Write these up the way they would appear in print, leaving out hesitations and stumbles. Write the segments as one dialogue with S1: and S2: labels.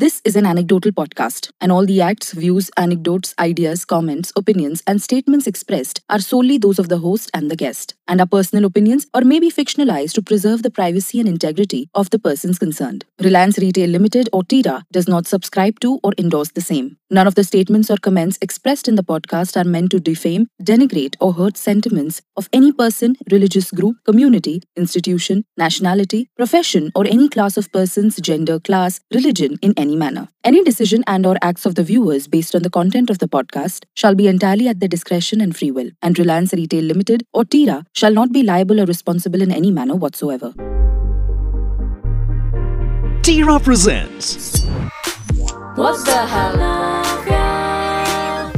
S1: This is an anecdotal podcast, and all the acts, views, anecdotes, ideas, comments, opinions, and statements expressed are solely those of the host and the guest, and are personal opinions or may be fictionalized to preserve the privacy and integrity of the persons concerned. Reliance Retail Limited or TIRA does not subscribe to or endorse the same. None of the statements or comments expressed in the podcast are meant to defame, denigrate, or hurt sentiments of any person, religious group, community, institution, nationality, profession, or any class of persons, gender, class, religion in any manner. Any decision and or acts of the viewers based on the content of the podcast shall be entirely at their discretion and free will, and Reliance Retail Limited or TIRA shall not be liable or responsible in any manner whatsoever.
S2: TIRA presents
S3: What the hell, Navya?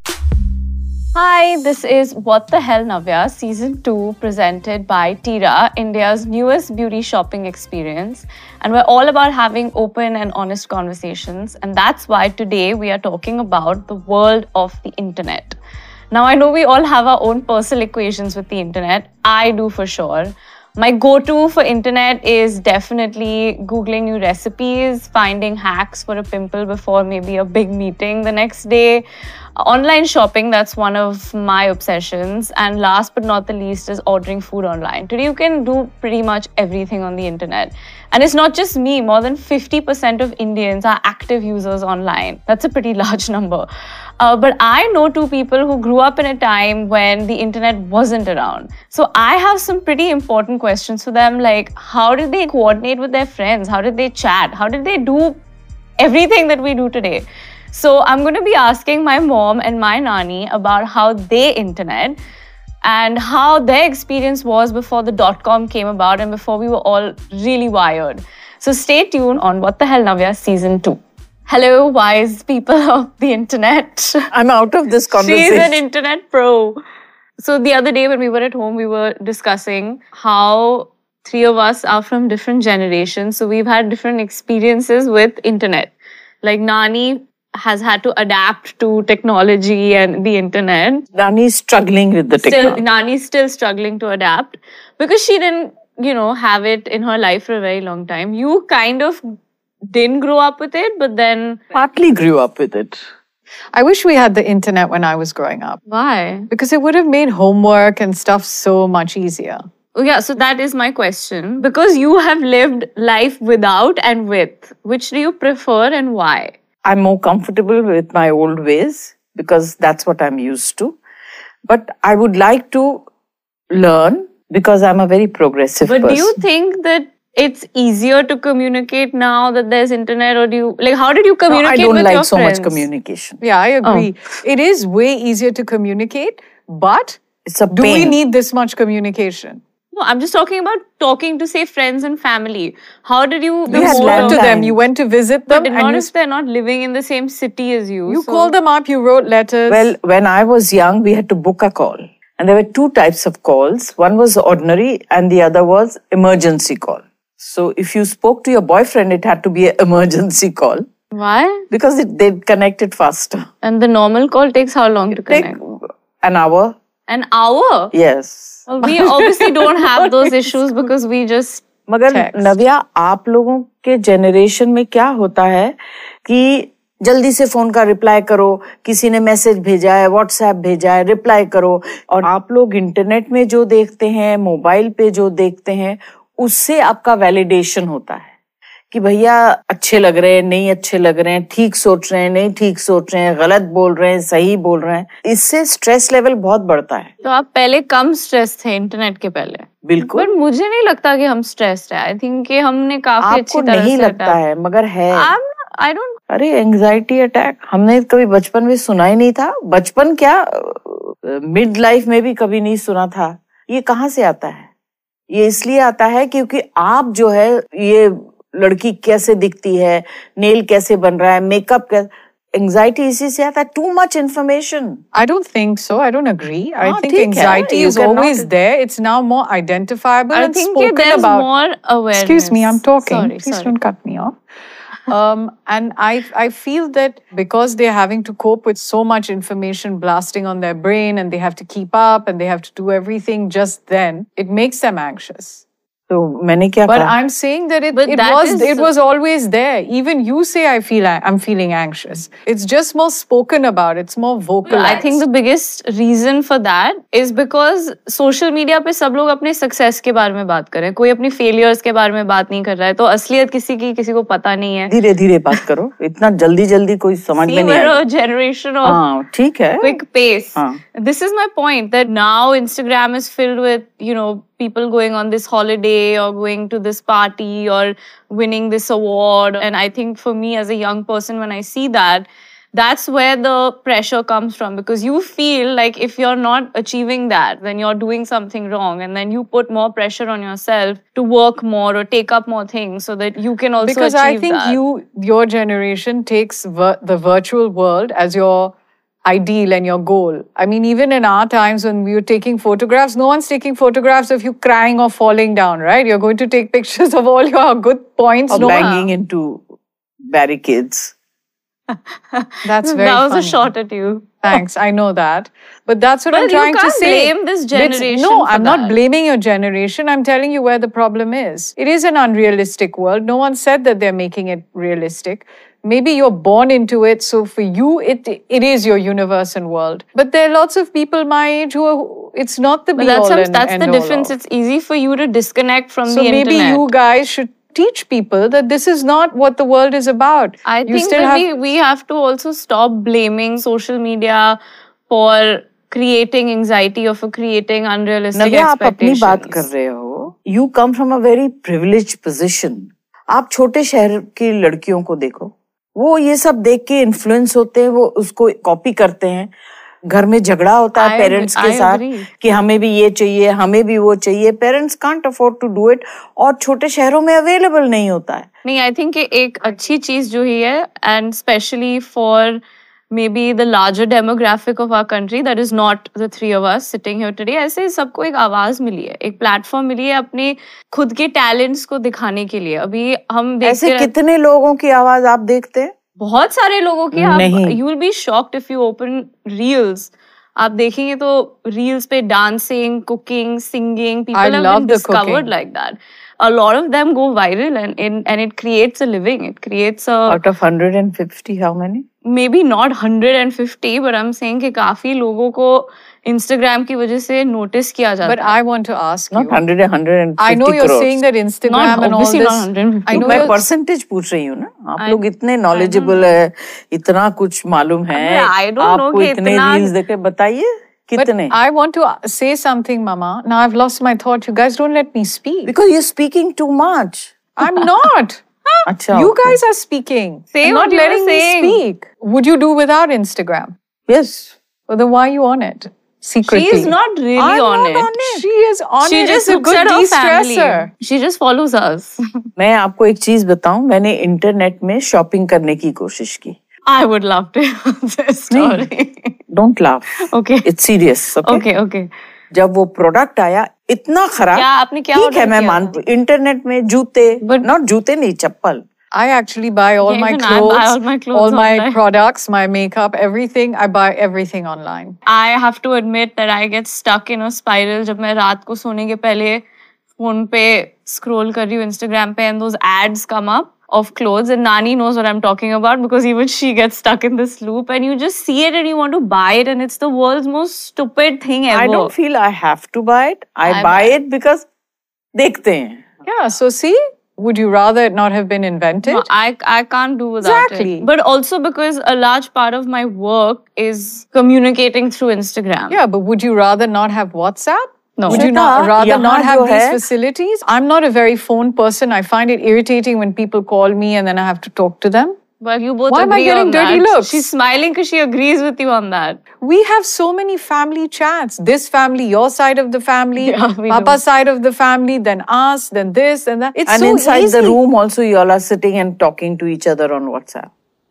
S4: Hi, this is What the Hell Navya, Season 2, presented by TIRA, India's newest beauty shopping experience. And we're all about having open and honest conversations. And that's why today we are talking about the world of the internet. Now, I know we all have our own personal equations with the internet. I do for sure. My go-to for internet is definitely Googling new recipes, finding hacks for a pimple before maybe a big meeting the next day. Online shopping, that's one of my obsessions. And last but not the least is ordering food online. Today you can do pretty much everything on the internet. And it's not just me, more than 50% of Indians are active users online. That's a pretty large number. But I know two people who grew up in a time when the internet wasn't around. So I have some pretty important questions for them, like how did they coordinate with their friends? How did they chat? How did they do everything that we do today? So I'm going to be asking my mom and my nanny about how they internet and how their experience was before the .com came about and before we were all really wired. So stay tuned on What the Hell Navya Season 2. Hello, wise people of the internet.
S5: I'm out of this conversation.
S4: She's an internet pro. So the other day when we were at home, we were discussing how three of us are from different generations. So we've had different experiences with internet. Like Nani has had to adapt to technology and the internet.
S5: Nani's struggling with the technology.
S4: Nani's still struggling to adapt because she didn't, have it in her life for a very long time. You kind of didn't grow up with it, but then
S5: Partly grew up with it.
S6: I wish we had the internet when I was growing up.
S4: why?
S6: Because it would have made homework and stuff so much easier.
S4: Oh, yeah, so that is my question. Because you have lived life without and with, which do you prefer and why?
S5: I'm more comfortable with my old ways because that's what I'm used to. But I would like to learn because I'm a very progressive
S4: But
S5: person.
S4: do you think that it's easier to communicate now that there's internet, or how did you
S5: No,
S4: communicate
S5: I don't
S4: with
S5: like
S4: your
S5: so
S4: friends?
S5: much communication.
S6: Yeah, I agree. It is way easier to communicate, but
S5: It's a
S6: do we
S5: pain.
S6: need this much communication?
S4: No, I'm just talking about talking to, say, friends and family. How did you...
S5: We
S6: You
S5: had
S6: spoke to
S5: landline.
S6: them, you went to visit them,
S4: But
S6: and
S4: not
S6: you,
S4: if they're not living in the same city as you.
S6: you
S4: so-
S6: called them up, you wrote letters.
S5: Well, when I was young, we had to book a call. And there were two types of calls. One was ordinary and the other was emergency call. So if you spoke to your boyfriend, it had to be an emergency call
S4: Why?
S5: because they'd connect it faster.
S4: And the normal call takes how long to
S5: Take
S4: connect?
S5: an hour.
S4: An hour?
S5: Yes.
S4: Well, we obviously don't have those issues because we just...
S5: मगर
S6: Text.
S5: नव्या आप लोगों के generation में क्या होता है कि जल्दी से फोन का रिप्लाई करो, किसी ने मैसेज भेजा है, व्हाट्सएप भेजा है, रिप्लाई करो. और आप लोग इंटरनेट में जो देखते हैं, मोबाइल पे जो देखते हैं, उससे आपका वैलिडेशन होता है कि भैया अच्छे लग रहे हैं, नहीं अच्छे लग रहे हैं, ठीक सोच रहे हैं, नहीं ठीक सोच रहे हैं, गलत बोल रहे हैं, सही बोल रहे हैं. इससे स्ट्रेस लेवल बहुत बढ़ता है.
S4: तो आप पहले कम स्ट्रेस थे इंटरनेट के पहले.
S5: बिल्कुल.
S4: पर मुझे नहीं लगता कि हम स्ट्रेस्ड है. आई थिंक कि हमने काफी अच्छी
S5: आपको
S4: तरह
S5: नहीं
S4: से
S5: लगता है मगर है.
S4: आई डोंट...
S5: अरे एंजाइटी अटैक हमने कभी बचपन में सुना ही नहीं था. बचपन क्या मिड लाइफ में भी कभी नहीं सुना था. ये कहाँ से आता है? ये इसलिए आता है क्योंकि आप जो है ये लड़की कैसे दिखती है, नेल कैसे बन रहा है, मेकअप कैसे, एंजाइटी इसी से आता है. Too much information.
S6: I don't think so. I don't agree. I
S5: हाँ,
S6: think
S5: ठीक है.
S6: anxiety
S5: You
S6: is
S5: cannot-
S6: always there. It's now more identifiable
S4: I
S6: and
S4: think
S6: spoken
S4: there's
S6: about.
S4: more awareness.
S6: Excuse me, I'm talking.
S4: Sorry,
S6: Please
S4: sorry.
S6: don't cut me off. And I feel that because they're having to cope with so much information blasting on their brain and they have to keep up and they have to do everything just then, it makes them anxious.
S5: तो मैंने क्या
S6: But
S5: कहा?
S6: I'm saying that
S4: But that
S6: it was always there. Even you say I'm feeling anxious. It's just more spoken about. It's more vocalized.
S4: I think the biggest reason for that is because social media पे सब लोग अपने success के बारे में बात कर रहे हैं, कोई अपनी failures के बारे में बात नहीं कर रहा है, तो असलियत किसी को पता नहीं है.
S5: धीरे धीरे बात करो, इतना जल्दी कोई समझ में नहीं
S4: we're
S5: आएगा.
S4: a generation of
S5: हाँ, ठीक है.
S4: quick pace.
S5: हाँ.
S4: This is my point, that now Instagram is filled with, people going on this holiday or going to this party or winning this award. And I think for me as a young person, when I see that, that's where the pressure comes from, because you feel like if you're not achieving that, then you're doing something wrong. And then you put more pressure on yourself to work more or take up more things so that you can also
S6: because
S4: achieve
S6: I think
S4: that.
S6: your generation takes the virtual world as your ideal and your goal. I mean, even in our times when we were taking photographs, no one's taking photographs of you crying or falling down, right? You're going to take pictures of all your good points.
S5: Or banging into barricades.
S6: That's very
S4: That was
S6: funny.
S4: a shot at you.
S6: Thanks, I know that. But that's what
S4: Well,
S6: I'm trying
S4: you
S6: to
S4: can't
S6: say.
S4: blame this generation
S6: No,
S4: for
S6: I'm not
S4: that.
S6: blaming your generation. I'm telling you where the problem is. It is an unrealistic world. No one said that they're making it realistic. Maybe you're born into it, so for you, it is your universe and world. But there are lots of people my age it's not the
S4: But
S6: be-all
S4: that's
S6: and
S4: the
S6: all
S4: difference.
S6: of.
S4: It's easy for you to disconnect from
S6: So
S4: the
S6: maybe
S4: internet.
S6: you guys should teach people that this is not what the world is about.
S4: I
S6: You
S4: think
S6: still
S4: that
S6: have
S4: we have to also stop blaming social media for creating anxiety or for creating unrealistic
S5: नव्या, आप अपनी
S4: expectations.
S5: बात कर रहे हो. You come from a very privileged position. आप छोटे शहर की लड़कियों को देखो, वो ये सब देख के इन्फ्लुएंस होते हैं, वो उसको कॉपी करते हैं. घर में झगड़ा होता है पेरेंट्स के साथ कि हमें भी ये चाहिए, हमें भी वो चाहिए. Parents can't afford to do it, और छोटे शहरों में अवेलेबल नहीं होता है.
S4: नहीं, आई थिंक एक अच्छी चीज जो ही है, and specially for maybe the larger demographic of our country, that is not the three of us sitting here today, ऐसे सबको एक आवाज मिली है, एक प्लेटफॉर्म मिली है अपने खुद के टैलेंट्स को दिखाने के लिए. अभी हम
S5: ऐसे
S4: देखते
S5: कितने लोगों की आवाज आप देखते हैं?
S4: बहुत सारे लोगों की.
S5: नहीं.
S4: You will be shocked if you open reels. आप देखेंगे तो reels पे dancing, cooking, singing, people have
S6: love
S4: been
S6: the
S4: discovered
S6: cooking.
S4: like that. A lot of them go viral and it creates a living. It creates a...
S5: Out of 150, how many?
S4: Maybe not 150, but I'm saying कि काफी लोगों को Instagram की वजह से notice किया जाता है.
S6: But I want to ask
S5: Not
S6: you.
S5: 150
S6: I know you're
S5: crores.
S6: saying that Instagram and all
S4: obviously
S6: this.
S4: not 150.
S6: I know
S5: मैं
S6: you're
S5: परसेंटेज पूछ रही हूँ ना. आप लोग इतने knowledgeable है, इतना कुछ मालूम है.
S4: I don't know
S5: आपको
S4: कि
S5: इतने
S4: इतना-
S5: रील्स देखे, बताइए
S6: But
S5: कितने?
S6: I want to say something, Mama. Now I've lost my thought. You guys don't let me speak.
S5: Because you're speaking too much.
S6: I'm not.
S5: अच्छा.
S6: You
S5: okay.
S6: guys are speaking.
S4: Say
S6: and
S4: what
S6: not
S4: you were
S6: letting me
S4: saying.
S6: speak. Would you do without Instagram?
S5: Yes.
S6: Well, then why are you on it? Secretly.
S4: She is not really
S5: I'm
S4: on
S5: not
S4: it.
S5: on it.
S6: She is on
S4: She
S6: it.
S4: just
S6: It's a
S4: looks
S6: good
S4: at her family.
S6: de-stressor.
S4: She just follows us.
S5: मैं आपको एक चीज बताऊं, मैंने internet में shopping करने की कोशिश की.
S4: I would love to hear this story.
S5: Don't laugh.
S4: Okay.
S5: It's serious. Okay.
S4: Okay.
S5: जब वो प्रोडक्ट आया इतना खराब.
S4: क्या आपने क्या
S5: ठीक
S4: order
S5: है, मैं
S4: किया
S5: मान इंटरनेट में जूते, not जूते नहीं, चप्पल.
S6: I actually buy all
S4: Yeah,
S6: my
S4: even I
S6: clothes,
S4: buy all my clothes
S6: all my
S4: online.
S6: products, my makeup, everything. I buy everything online.
S4: I have to admit that I get stuck in a spiral जब मैं रात को सोने के पहले phone पे scroll कर रही हूँ Instagram पे, and those ads come up of clothes, and Nani knows what I'm talking about because even she gets stuck in this loop, and you just see it and you want to buy it, and it's the world's most stupid thing ever.
S5: I don't feel I have to buy it. I buy it because देखते हैं.
S6: Yeah, so see, would you rather it not have been invented?
S4: No, I can't do without
S6: Exactly.
S4: it. But also because a large part of my work is communicating through Instagram.
S6: Yeah, but would you rather not have WhatsApp?
S4: No.
S6: Would you
S5: Shweta,
S6: not rather
S5: यहाँ
S6: not have
S5: जो
S6: these
S5: है-
S6: facilities? I'm not a very phone person. I find it irritating when people call me and then I have to talk to them.
S4: Well, you both
S6: Why am I
S4: agree
S6: getting
S4: on
S6: dirty
S4: that.
S6: looks?
S4: She's smiling because she agrees with you on that.
S6: We have so many family chats. This family, your side of the family,
S4: Yeah, we
S6: Papa's side of the family, then us, then this, and that. It's
S5: And
S6: so
S5: inside
S6: easy.
S5: the room also you all are sitting and talking to each other on WhatsApp.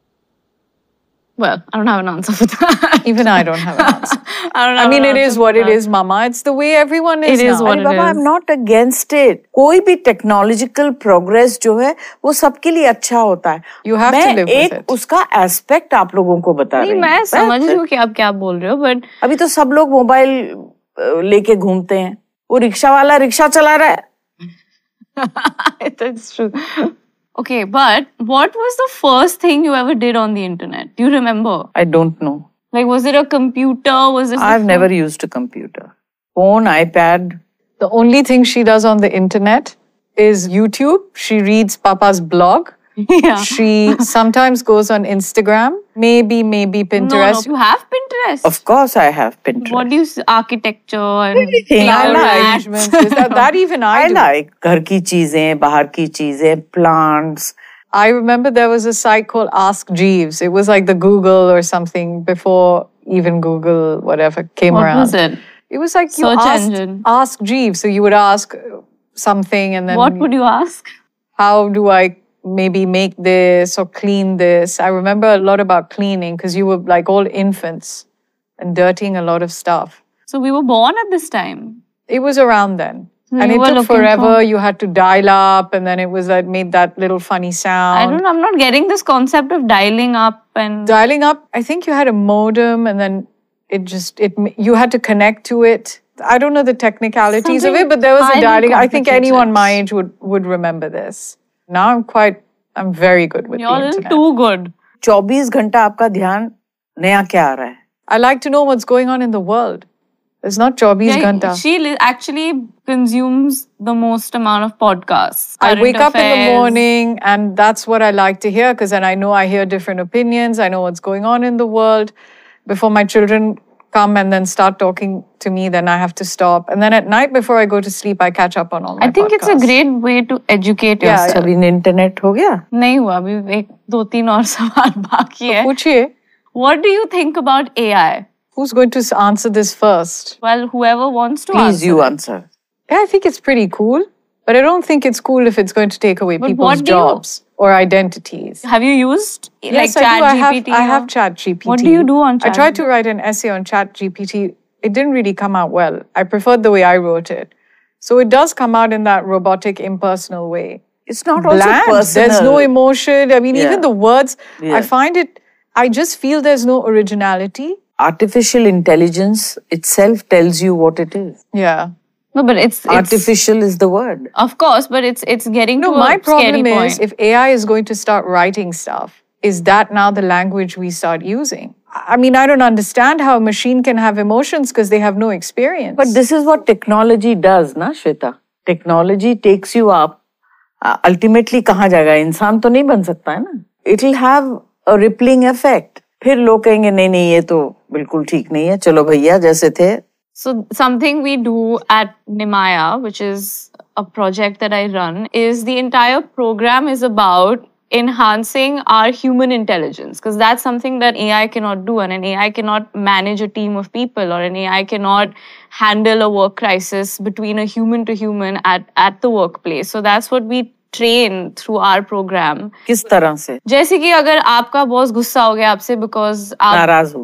S4: Well, I don't have an answer for that.
S6: Even I don't have an answer.
S4: I don't
S6: I
S4: have
S6: mean,
S4: an
S6: it
S4: answer
S6: is
S4: for
S6: what it
S4: that.
S6: is, Mama. It's the way everyone is
S4: It is
S6: now.
S4: what
S5: अरे
S4: it
S5: Baba,
S4: is.
S5: I'm not against it. कोई भी technological progress जो है वो सबके लिए अच्छा होता है.
S6: You have to
S5: मैं
S6: live with
S5: एक
S6: it.
S5: उसका एस्पेक्ट आप लोगों को बता रही
S4: नहीं,
S5: हूँ.
S4: मैं समझ रही हूँ कि आप क्या बोल रहे हो, but
S5: अभी तो सब लोग मोबाइल लेके घूमते हैं. वो रिक्शा वाला रिक्शा चला रहा है.
S4: That's true. Okay, but what was the first thing you ever did on the internet? Do you remember?
S5: I don't know.
S4: Like, was it a computer? Was it?
S5: I've never used a computer. Phone, iPad.
S6: The only thing she does on the internet is YouTube. She reads Papa's blog.
S4: Yeah.
S6: She sometimes goes on Instagram, maybe Pinterest.
S4: No, you have Pinterest.
S5: Of course, I have Pinterest.
S4: What do you see? Architecture and
S5: Anything I
S4: flower
S5: like.
S4: mats.
S6: Arrangements. Is that even I
S5: I
S6: do.
S5: like घर की चीजें, बाहर की चीजें, plants.
S6: I remember there was a site called Ask Jeeves. It was like the Google or something before even Google, whatever, came
S4: What
S6: around.
S4: was it?
S6: It was like you
S4: Search
S6: asked,
S4: engine.
S6: Ask Jeeves. So you would ask something and then
S4: What would you ask?
S6: how do I maybe make this or clean this? I remember a lot about cleaning because you were like all infants and dirtying a lot of stuff.
S4: So we were born at this time.
S6: It was around then. And
S4: You
S6: it
S4: were
S6: took
S4: looking
S6: forever.
S4: for-
S6: You had to dial up and then it was like made that little funny sound.
S4: I don't know. I'm not getting this concept of dialing up and
S6: Dialing up, I think you had a modem and then you had to connect to it. I don't know the technicalities of
S4: Something
S6: it, but there was a
S4: highly
S6: dialing. I think anyone
S4: complicated.
S6: my age would remember this. Now I'm very good with
S4: you're
S6: the
S4: a little
S6: internet.
S4: too good.
S5: 24 घंटा आपका ध्यान नया क्या आ रहा है?
S6: I like to know what's going on in the world. It's not 24 ghanta.
S4: She actually consumes the most amount of podcasts.
S6: I
S4: current
S6: wake up in the
S4: affairs.
S6: morning and that's what I like to hear because then I know I hear different opinions. I know what's going on in the world. Before my children come and then start talking to me, then I have to stop. And then at night before I go to sleep, I catch up on all my
S4: I think it's a
S6: podcasts.
S4: great way to educate
S6: Yeah,
S4: yourself.
S5: अभी internet हो गया?
S4: नहीं हुआ अभी एक दो तीन और सवाल बाकी है.
S6: Puchiye,
S4: What do you think about AI?
S6: who's going to answer this first?
S4: Well, whoever wants to
S5: Please
S4: answer.
S5: you
S4: it.
S5: answer.
S6: Yeah, I think it's pretty cool. But I don't think it's cool if it's going to take away
S4: But
S6: people's
S4: what do you-
S6: jobs or identities.
S4: Have you used
S6: Yes,
S4: like
S6: I do.
S4: ChatGPT?
S6: I have ChatGPT.
S4: What do you do on
S6: I tried to write an essay on ChatGPT. It didn't really come out well. I preferred the way I wrote it. So it does come out in that robotic, impersonal way.
S5: It's not also
S6: Bland.
S5: personal.
S6: There's no emotion. I mean,
S5: Yeah.
S6: even the words,
S5: Yeah.
S6: I find it, I just feel there's no originality.
S5: Artificial intelligence itself tells you what it is.
S6: Yeah.
S4: No, but it's
S5: Artificial is the word.
S4: Of course, but it's getting
S6: No,
S4: to
S6: my
S4: a scary
S6: problem is
S4: point.
S6: if AI is going to start writing stuff, is that now the language we start using? I mean, I don't understand how a machine can have emotions because they have no experience.
S5: But this is what technology does, na Shweta? Technology takes you up. Ultimately, कहाँ जाएगा? इंसान तो नहीं बन सकता है ना? It will have a rippling effect. फिर लोग कहेंगे नहीं नहीं ये तो बिल्कुल ठीक नहीं है. चलो भैया जैसे थे.
S4: So something we do at Nimaya, which is a project that I run, is the entire program is about enhancing our human intelligence because that's something that AI cannot do, and an AI cannot manage a team of people, or an AI cannot handle a work crisis between a human to human at the workplace. So that's what we train through our program.
S5: किस तरह से?
S4: जैसे कि अगर आपका boss गुस्सा हो गया आपसे बिकॉज आप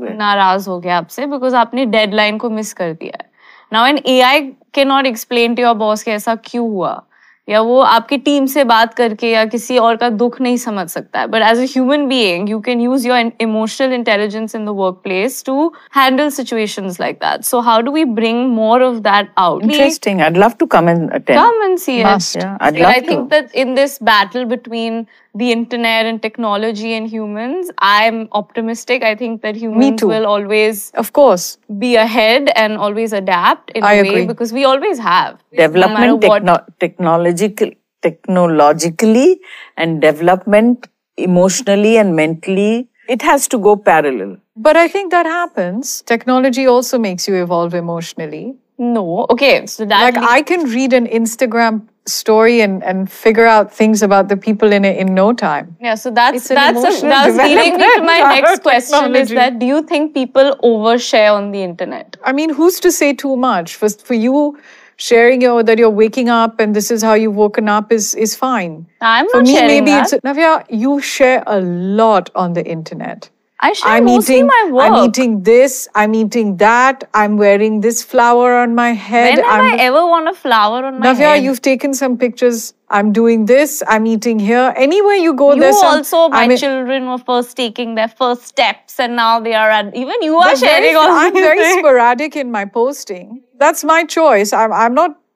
S4: नाराज हो गया आपसे बिकॉज आपने डेडलाइन को मिस कर दिया है. Now an AI can not explain to your boss कि ऐसा क्यों हुआ, या वो आपकी टीम से बात करके या किसी और का दुख नहीं समझ सकता है. But as a human being you can use your emotional intelligence in the workplace to handle situations like that. So how do we bring more of that out?
S5: Interesting. I'd love to come and attend.
S4: Come and see
S6: Must.
S4: it.
S5: Yeah, I'd
S4: And
S5: love
S4: I think that in this battle between the internet and technology and humans, I'm optimistic. I think that humans
S6: too.
S4: will always
S6: of course,
S4: be ahead and always adapt in
S6: I
S4: a way
S6: agree.
S4: because we always have.
S5: Development
S4: no matter what.
S5: technologically and development emotionally and mentally, it has to go parallel.
S6: but I think that happens. Technology also makes you evolve emotionally.
S4: No. Okay. So that
S6: Like I can read an Instagram story and figure out things about the people in it in no time.
S4: yeah. So that's
S6: It's an emotional
S4: that's leading me to my
S6: development
S4: next question. Is
S6: technology.
S4: that do you think people overshare on the internet?
S6: I mean, who's to say too much? For you, sharing that you're waking up and this is how you've woken up is fine.
S4: I'm
S6: For
S4: not
S6: me,
S4: sharing
S6: maybe
S4: that.
S6: it's Navya. You share a lot on the internet.
S4: I share
S6: I'm
S4: mostly
S6: eating.
S4: my work.
S6: I'm eating this. I'm eating that. I'm wearing this flower on my head.
S4: When have I ever worn a flower on my
S6: Navya,
S4: head?
S6: you've taken some pictures. I'm doing this. I'm eating here. Anywhere you go,
S4: You
S6: there's some.
S4: also, my
S6: I mean,
S4: children were first taking their first steps, and now they are at. Even you are
S6: but
S4: sharing all
S6: I'm
S4: these
S6: very
S4: things.
S6: sporadic in my posting. That's my choice. I'm not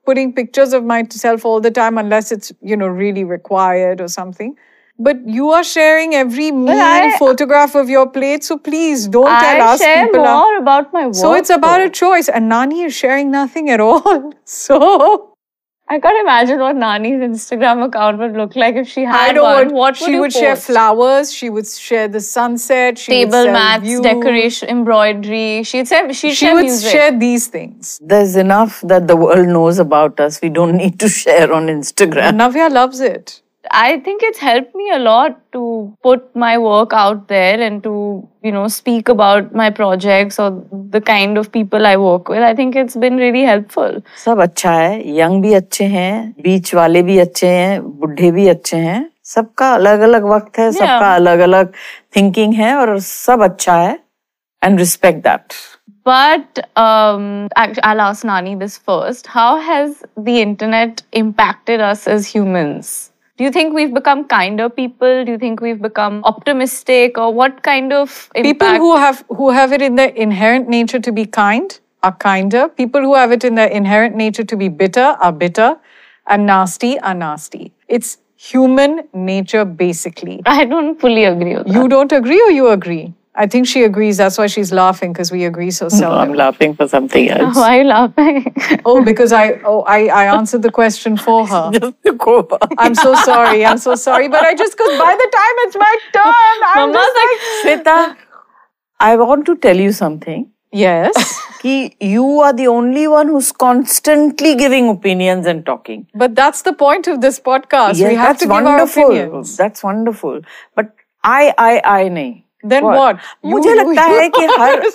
S6: putting pictures of myself all the time unless it's, really required or something. But you are sharing every meal photograph of your plate. So please don't tell us.
S4: I share
S6: people
S4: more about my work.
S6: So it's about a choice. And Nani is sharing nothing at all. So
S4: I can't imagine what Nani's Instagram account would look like if she had
S6: I know
S4: one. What
S6: she would share flowers. She would share the sunset. She
S4: table
S6: would sell
S4: mats,
S6: views.
S4: decoration, embroidery. She'd share
S6: would
S4: music.
S6: share these things.
S5: There's enough that the world knows about us. We don't need to share on Instagram.
S6: Navya loves it.
S4: I think it's helped me a lot to put my work out there and to, speak about my projects or the kind of people I work with. I think it's been really helpful.
S5: सब अच्छा है, young भी अच्छे हैं, बीच वाले भी अच्छे हैं, बुढ़े भी अच्छे हैं. सबका अलग-अलग वक्त है, सबका अलग-अलग thinking है और सब अच्छा है. And respect that.
S4: But I'll ask Nani this first. How has the internet impacted us as humans? Do you think we've become kinder people? Do you think we've become optimistic? Or what kind of impact?
S6: People who have it in their inherent nature to be kind are kinder. People who have it in their inherent nature to be bitter are bitter. And nasty are nasty. It's human nature, basically.
S4: I don't fully agree with that.
S6: You don't agree or you agree? I think she agrees. That's why she's laughing, because we agree so seldom.
S5: No, I'm laughing for something else.
S4: Why are you laughing?
S6: Because I answered the question for her.
S5: Just to go about.
S6: I'm so sorry. But because by the time it's my turn, I'm just like...
S5: Shweta, I want to tell you something.
S6: Yes.
S5: Ki you are the only one who's constantly giving opinions and talking.
S6: But that's the point of this podcast.
S5: Yes,
S6: we have to give our opinions.
S5: That's wonderful. But I nahi.
S6: Then what?
S5: मुझे लगता है कि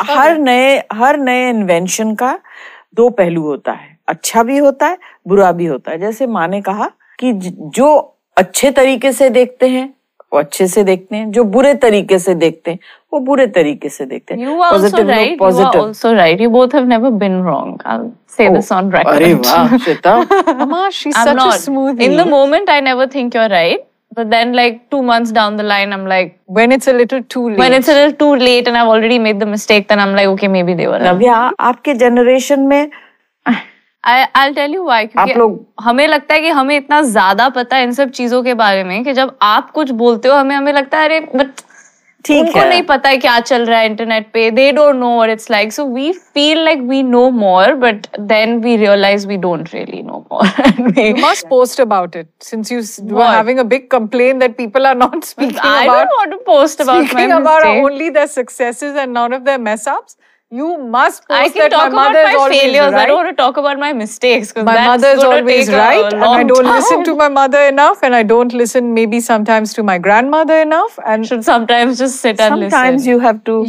S5: हर नए invention का दो पहलू होता है. अच्छा भी होता है, बुरा भी होता है. जैसे माँ ने कहा कि जो अच्छे तरीके से देखते हैं वो अच्छे से देखते हैं, जो बुरे तरीके से देखते हैं वो बुरे तरीके से देखते हैं.
S4: You are also right. You are also right. You both have never been wrong. I'll say this on record.
S5: अरे वाह Shweta.
S6: Mama, she's such a smoothie.
S4: In the moment, I never think you're right. But then 2 months down the line, I'm like...
S6: When it's a little too late.
S4: When it's a little too late and I've already made the mistake, then I'm like, okay, maybe they were right.
S5: नव्या, आपके generation में...
S4: I'll tell you why. क्योंकि हमें लगता है कि हमें इतना ज्यादा पता है इन सब चीजों के बारे में कि जब आप कुछ बोलते हो हमें लगता है अरे बट उनको नहीं पता है क्या चल रहा है इंटरनेट पे. They don't know what it's like. So we feel like we know more, but then we realize we don't really know more.
S6: You must post about it, since you were having a big complaint that people are not speaking about.
S4: I don't want to post about my mistakes.
S6: Speaking about only their successes and none of their mess ups. You must post
S4: I can talk about my failures.
S6: Right.
S4: I don't want to talk about my mistakes.
S6: My mother is always right, and I don't listen to my mother enough, and I don't listen maybe sometimes to my grandmother enough, and
S4: should sometimes just sit and listen.
S5: Sometimes you have to.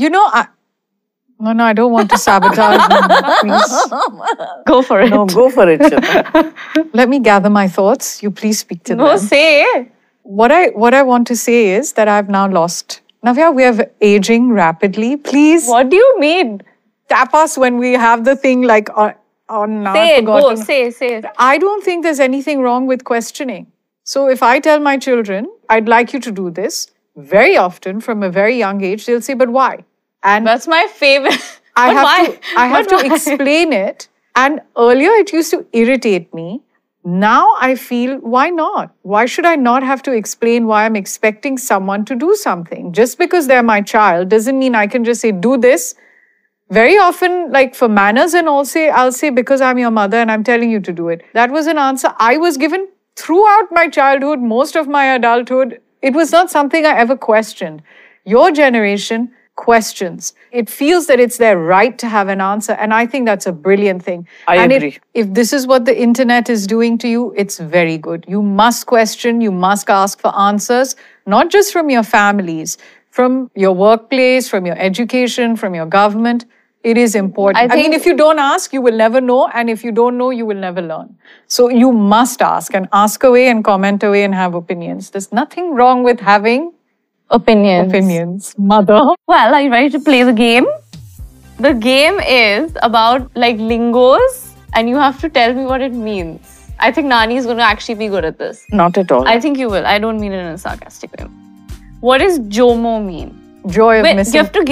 S6: No, I don't want to sabotage. Please.
S4: Go for it.
S5: No, go for it, Shweta.
S6: Let me gather my thoughts. You please speak to them.
S4: No, say.
S6: What I want to say is that I've now lost. Navya, we are aging rapidly. Please.
S4: What do you mean?
S6: Tap us when we have the thing on now.
S4: Say it, go, say it.
S6: I don't think there's anything wrong with questioning. So if I tell my children, I'd like you to do this, very often from a very young age, they'll say, but why? And
S4: that's my favorite.
S6: I have to explain it. And earlier it used to irritate me. Now I feel, why not? Why should I not have to explain why I'm expecting someone to do something? Just because they're my child doesn't mean I can just say, do this. Very often, for manners and all, I'll say, because I'm your mother and I'm telling you to do it. That was an answer I was given throughout my childhood, most of my adulthood. It was not something I ever questioned. Your generation questions. It feels that it's their right to have an answer. And I think that's a brilliant thing.
S5: I agree.
S6: If this is what the internet is doing to you, it's very good. You must question, you must ask for answers, not just from your families, from your workplace, from your education, from your government. It is important. I mean, if you don't ask, you will never know. And if you don't know, you will never learn. So you must ask, and ask away and comment away and have opinions. There's nothing wrong with having opinions. Mother.
S4: Well, are you ready to play the game? The game is about lingos, and you have to tell me what it means. I think Nani is going to actually be good at this.
S5: Not at all.
S4: I think you will. I don't mean it in a sarcastic way. What does JOMO mean?
S6: Joy of missing.
S4: You have to give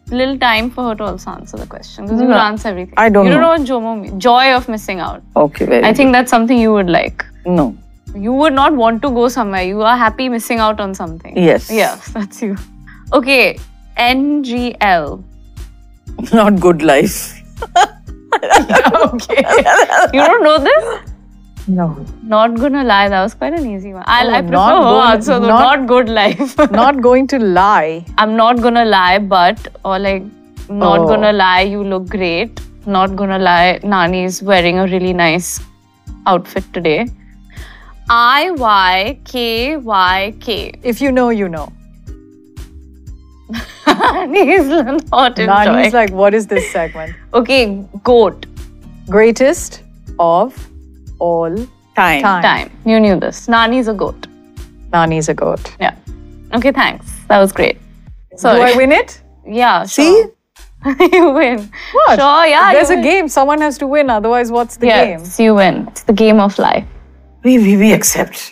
S4: little time for her to also answer the question because you
S5: No,
S4: will answer everything.
S5: I don't
S4: You don't
S5: know.
S4: know what JOMO means. Joy of missing out.
S5: Okay, very
S4: I
S5: good.
S4: think that's something you would like.
S5: No.
S4: You would not want to go somewhere. You are happy missing out on something.
S5: Yes.
S4: Yes, that's you. Okay, NGL.
S5: Not good life.
S4: Okay. You don't know this?
S5: No.
S4: Not gonna lie, that was quite an easy one. I prefer
S6: not
S4: her
S6: gonna-
S4: answer though,
S6: not-
S4: not good life.
S6: Not going to lie.
S4: I'm not gonna lie, but, or like, not
S6: Oh.
S4: gonna lie, you look great. Not gonna lie, Nani's wearing a really nice outfit today. IYKYK.
S6: If you know, you know.
S4: Nani's not enjoying.
S6: Nani's like, what is this segment?
S4: Okay, goat.
S6: Greatest of all
S5: Time.
S4: Time. You knew this. Nani's a goat.
S6: Nani's a goat.
S4: Yeah. Okay, thanks. That was great.
S6: Do
S4: Sorry.
S6: I win it?
S4: Yeah,
S5: See?
S4: sure. You win.
S6: What?
S4: Sure, yeah.
S6: There's
S4: you
S6: a
S4: win.
S6: game. Someone has to win. Otherwise, what's the game?
S4: Yes, you win. It's the game of life.
S5: We accept.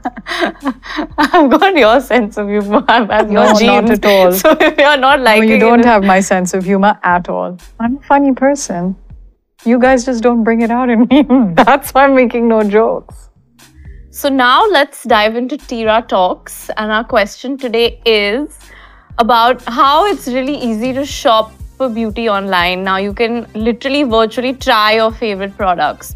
S4: I've got your sense of humor. I've had your
S6: No, not
S4: genes.
S6: at all.
S4: So if you're not
S6: No,
S4: liking
S6: you don't
S4: it,
S6: have my sense of humor at all. I'm a funny person. You guys just don't bring it out in me. That's why I'm making no jokes.
S4: So now let's dive into Tira Talks. And our question today is about how it's really easy to shop for beauty online. Now you can literally virtually try your favorite products.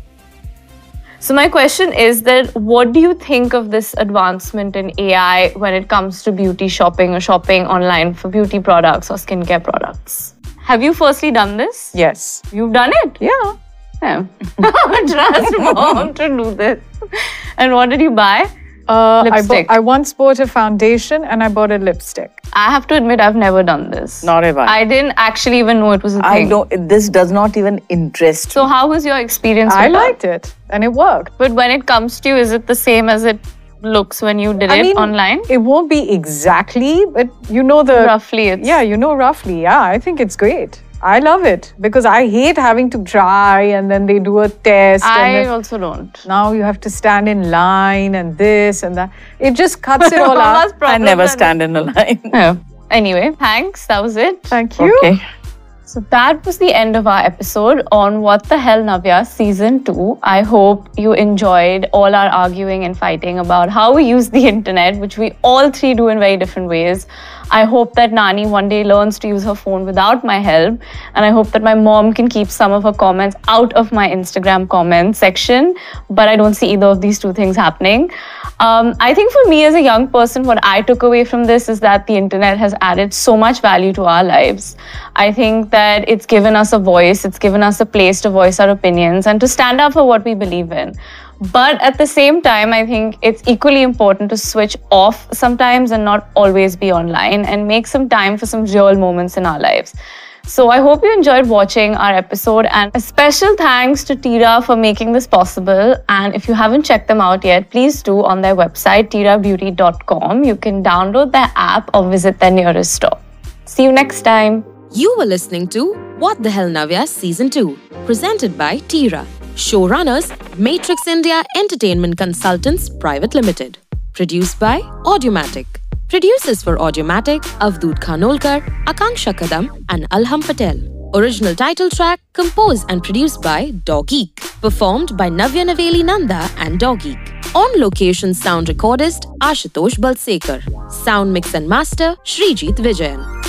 S4: So my question is that what do you think of this advancement in AI when it comes to beauty shopping or shopping online for beauty products or skincare products? Have you firstly done this?
S6: Yes.
S4: You've done it?
S6: Yeah.
S4: Yeah. Trust mom to do this. And what did you buy? Lipstick.
S6: I once bought a foundation and I bought a lipstick.
S4: I have to admit, I've never done this.
S5: Not ever.
S4: I didn't actually even know it was a
S5: I
S4: thing.
S5: don't. This does not even interest.
S4: So how was your experience
S6: I
S4: with that?
S6: liked it and it worked.
S4: But when it comes to you, is it the same as it looks when you did it online?
S6: It won't be exactly, but you know the...
S4: Roughly, it's...
S6: Yeah, you know roughly. Yeah, I think it's great. I love it because I hate having to try and then they do a test.
S4: I
S6: and then
S4: also don't.
S6: now you have to stand in line and this and that. It just cuts it all
S4: Mama's
S6: out.
S5: I
S4: problem
S5: never
S4: that-
S5: stand in a line.
S4: Yeah. Anyway, thanks. That was it.
S6: Thank you.
S5: Okay.
S4: So that was the end of our episode on What the Hell Navya Season 2. I hope you enjoyed all our arguing and fighting about how we use the internet, which we all three do in very different ways. I hope that Nani one day learns to use her phone without my help. And I hope that my mom can keep some of her comments out of my Instagram comment section. But I don't see either of these two things happening. I think for me as a young person, what I took away from this is that the internet has added so much value to our lives. I think that it's given us a voice, it's given us a place to voice our opinions and to stand up for what we believe in. But at the same time, I think it's equally important to switch off sometimes and not always be online and make some time for some real moments in our lives. So I hope you enjoyed watching our episode, and a special thanks to Tira for making this possible. And if you haven't checked them out yet, please do on their website, tirabeauty.com. You can download their app or visit their nearest store. See you next time.
S1: You were listening to What the Hell Navya Season 2, presented by Tira. Showrunners, Matrix India Entertainment Consultants Private Limited. Produced by Audiomatic. Producers for Audiomatic, Avdoot Khanolkar, Akanksha Kadam and Alham Patel. Original title track composed and produced by Doggeek. Performed by Navya Naveli Nanda and Doggeek. On location sound recordist Ashutosh Balsekar. Sound mix and master Shrijit Vijayan.